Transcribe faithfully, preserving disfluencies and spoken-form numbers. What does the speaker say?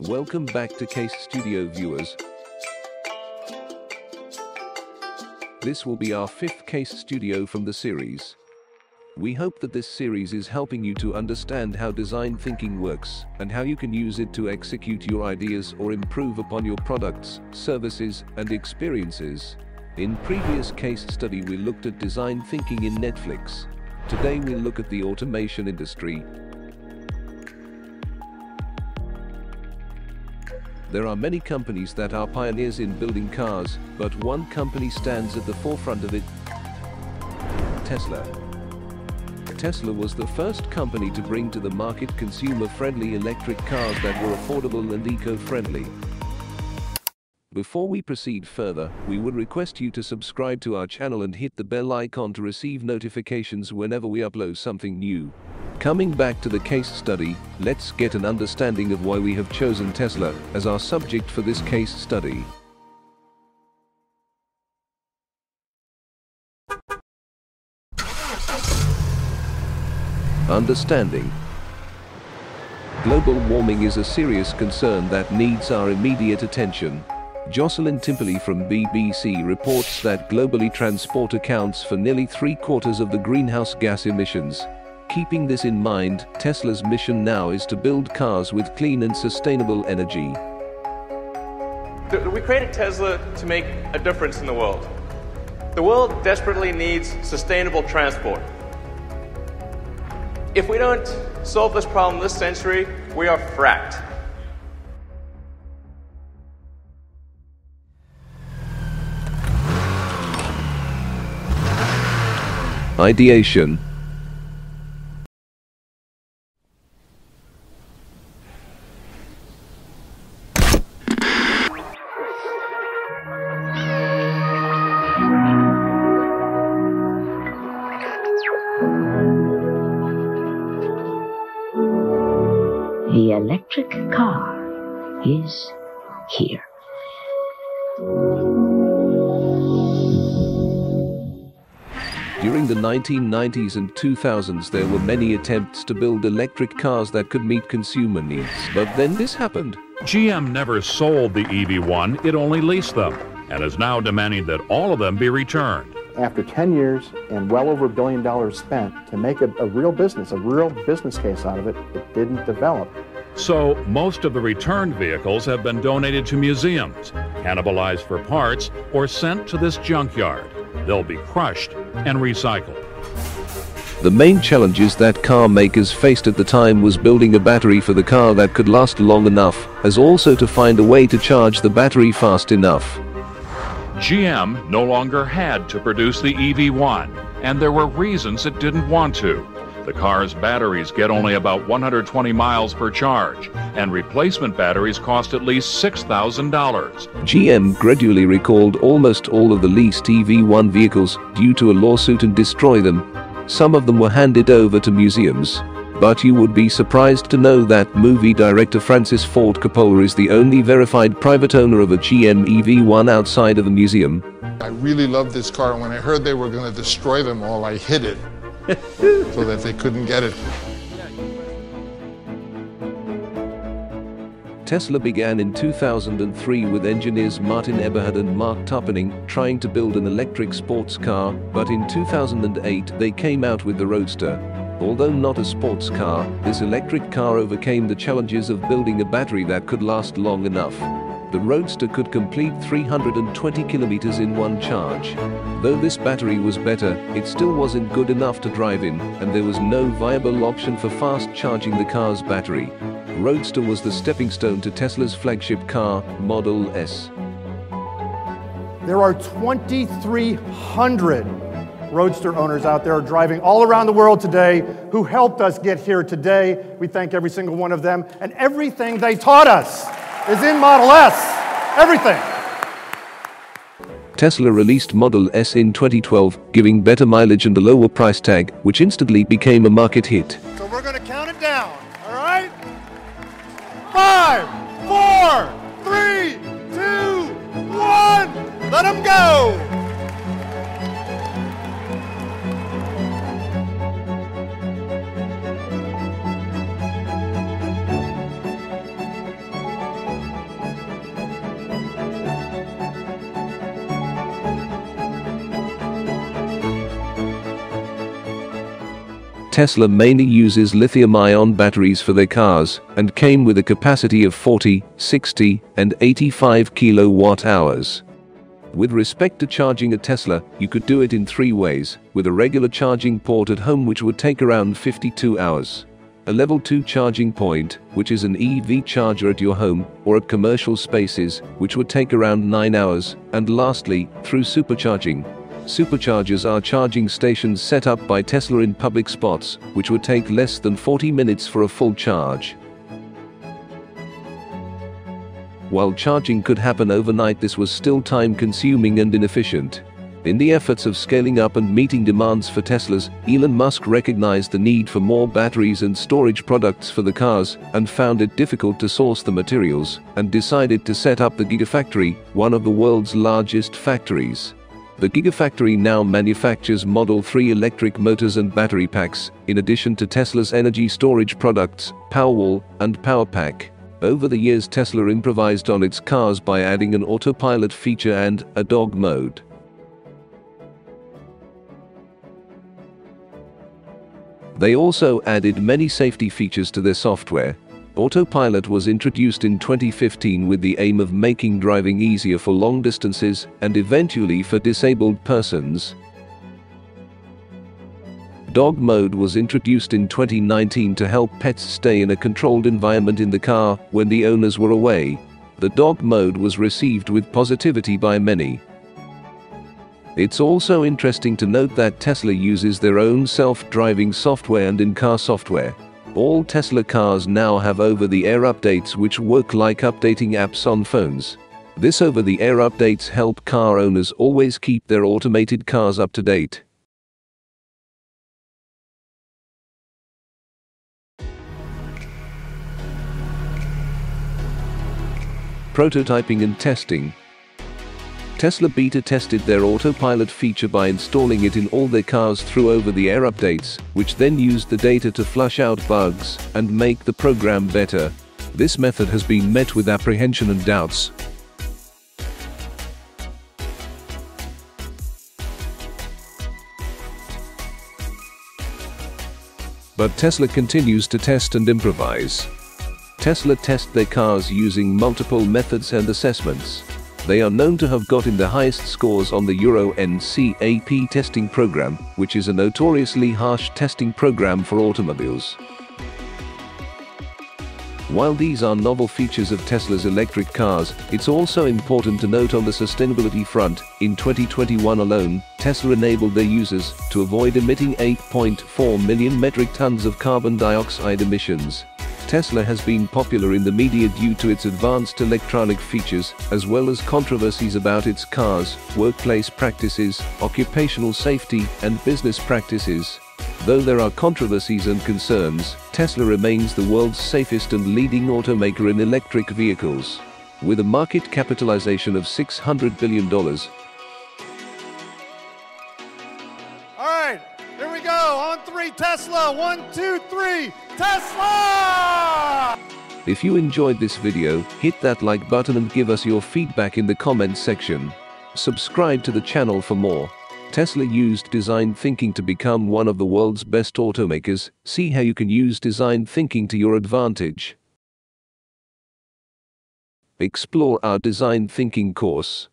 Welcome back to Case Studio viewers. This will be our fifth case studio from the series. We hope that this series is helping you to understand how design thinking works and how you can use it to execute your ideas or improve upon your products, services, and experiences. In previous case study we looked at design thinking in Netflix. Today we'll look at the automation industry. There are many companies that are pioneers in building cars, but one company stands at the forefront of it: Tesla. Tesla was the first company to bring to the market consumer-friendly electric cars that were affordable and eco-friendly. Before we proceed further, we would request you to subscribe to our channel and hit the bell icon to receive notifications whenever we upload something new. Coming back to the case study, let's get an understanding of why we have chosen Tesla as our subject for this case study. Understanding. Global warming is a serious concern that needs our immediate attention. Jocelyn Timperley from B B C reports that globally transport accounts for nearly three quarters of the greenhouse gas emissions. Keeping this in mind, Tesla's mission now is to build cars with clean and sustainable energy. We created Tesla to make a difference in the world. The world desperately needs sustainable transport. If we don't solve this problem this century, we are fracked. Ideation. The electric car is here. During the nineteen nineties and two thousands, there were many attempts to build electric cars that could meet consumer needs. But then this happened. G M never sold the E V one, it only leased them, and is now demanding that all of them be returned. After ten years and well over a billion dollars spent to make a, a real business, a real business case out of it, it didn't develop. So most of the returned vehicles have been donated to museums, cannibalized for parts, or sent to this junkyard. They'll be crushed and recycled. The main challenges that car makers faced at the time was building a battery for the car that could last long enough, as also to find a way to charge the battery fast enough. G M no longer had to produce the E V one, and there were reasons it didn't want to. The car's batteries get only about one hundred twenty miles per charge, and replacement batteries cost at least six thousand dollars. G M gradually recalled almost all of the leased E V one vehicles due to a lawsuit and destroyed them. Some of them were handed over to museums. But you would be surprised to know that movie director Francis Ford Coppola is the only verified private owner of a G M E V one outside of a museum. I really loved this car, and when I heard they were going to destroy them all, I hid it so that they couldn't get it. Tesla began in two thousand three with engineers Martin Eberhard and Mark Tarpenning trying to build an electric sports car, but in two thousand eight they came out with the Roadster. Although not a sports car, this electric car overcame the challenges of building a battery that could last long enough. The Roadster could complete three hundred twenty kilometers in one charge. Though this battery was better, it still wasn't good enough to drive in, and there was no viable option for fast charging the car's battery. Roadster was the stepping stone to Tesla's flagship car, Model S. There are twenty-three hundred Roadster owners out there driving all around the world today who helped us get here today. We thank every single one of them, and everything they taught us is in Model S. Everything. Tesla released Model S in twenty twelve, giving better mileage and a lower price tag, which instantly became a market hit. So we're going to count it down, all right? Five, four, three, two, one. Let them go. Tesla mainly uses lithium-ion batteries for their cars and came with a capacity of forty, sixty, and eighty-five kilowatt hours. With respect to charging a Tesla, you could do it in three ways, with a regular charging port at home which would take around fifty-two hours, a level two charging point, which is an E V charger at your home or at commercial spaces, which would take around nine hours, and lastly, through supercharging. Superchargers are charging stations set up by Tesla in public spots, which would take less than forty minutes for a full charge. While charging could happen overnight, this was still time-consuming and inefficient. In the efforts of scaling up and meeting demands for Teslas, Elon Musk recognized the need for more batteries and storage products for the cars, and found it difficult to source the materials, and decided to set up the Gigafactory, one of the world's largest factories. The Gigafactory now manufactures Model three electric motors and battery packs, in addition to Tesla's energy storage products, Powerwall, and Powerpack. Over the years, Tesla improvised on its cars by adding an autopilot feature and a dog mode. They also added many safety features to their software. Autopilot was introduced in twenty fifteen with the aim of making driving easier for long distances and eventually for disabled persons. Dog mode was introduced in twenty nineteen to help pets stay in a controlled environment in the car when the owners were away. The dog mode was received with positivity by many. It's also interesting to note that Tesla uses their own self-driving software and in-car software. All Tesla cars now have over-the-air updates which work like updating apps on phones. This over-the-air updates help car owners always keep their automated cars up to date. Prototyping and testing. Tesla beta tested their autopilot feature by installing it in all their cars through over-the-air updates, which then used the data to flush out bugs and make the program better. This method has been met with apprehension and doubts. But Tesla continues to test and improvise. Tesla test their cars using multiple methods and assessments. They are known to have gotten the highest scores on the Euro N C A P testing program, which is a notoriously harsh testing program for automobiles. While these are novel features of Tesla's electric cars, it's also important to note on the sustainability front, in twenty twenty-one alone, Tesla enabled their users to avoid emitting eight point four million metric tons of carbon dioxide emissions. Tesla has been popular in the media due to its advanced electronic features, as well as controversies about its cars, workplace practices, occupational safety, and business practices. Though there are controversies and concerns, Tesla remains the world's safest and leading automaker in electric vehicles. With a market capitalization of six hundred billion dollars. All right, here we go. On three, Tesla. One, two, three, Tesla! If you enjoyed this video, hit that like button and give us your feedback in the comments section. Subscribe to the channel for more. Tesla used design thinking to become one of the world's best automakers. See how you can use design thinking to your advantage. Explore our design thinking course.